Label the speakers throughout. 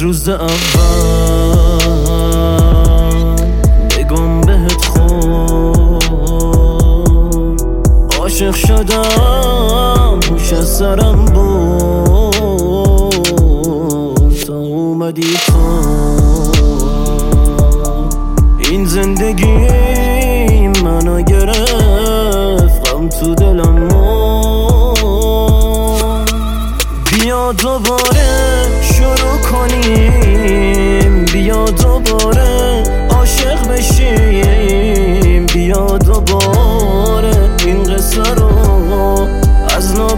Speaker 1: روز اول بگم بهت خود عاشق شدم، هوش از سرم بود تا اومدی تو. این زندگی منو گرفت، غم تو دلم مرد. بیا دوباره شروع کنیم، بیا دوباره عاشق بشیم، بیا دوباره این قصه رو از نو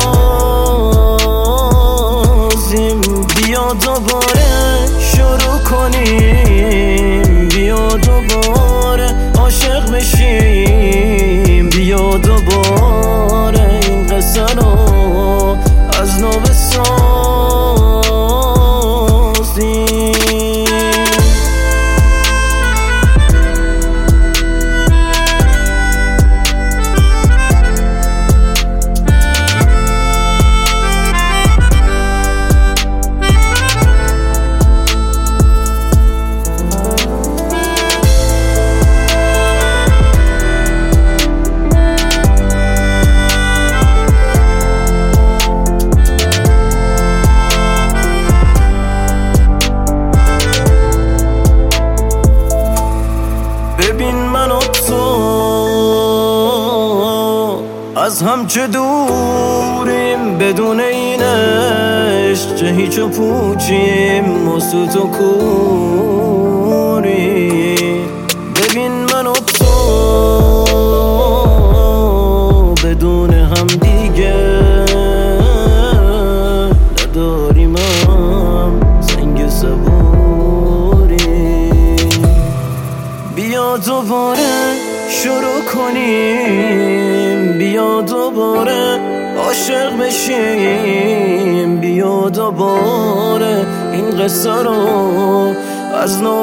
Speaker 1: بسازیم. بیا دوباره شروع کنیم، بیا دوباره عاشق بشیم، بیا دوباره این قصه رو از نو بسازیم. ببین من و تو از هم چه دوریم، بدون این عشق چه هیچ و پوچیم، مسوت و کوریم. ببین من و تو بدون هم دیگه نداریم هم سنگ صبوریم. بیا دوباره شروع کنیم، بیا دوباره عاشق بشیم، بیا دوباره این قصه رو از نو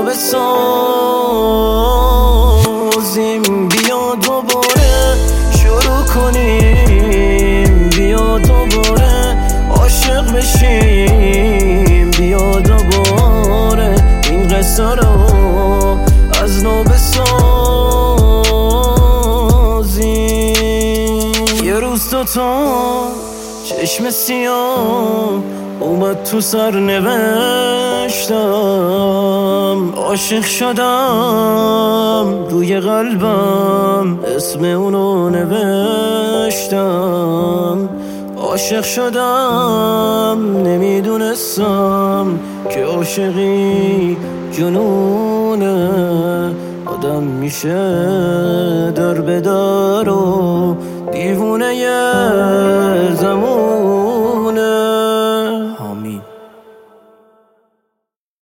Speaker 1: بسازیم. بیا دوباره شروع کنیم، بیا دوباره عاشق بشیم، بیا دوباره این قصه رو از نو بسازیم. یه روز تو چشم سیاه اومد تو سر نوشتم، عاشق شدم روی قلبم اسم اونو نوشتم. عاشق شدم نمیدونستم که عاشقی جنونه، آدم میشه در به در و دیوونه زمون.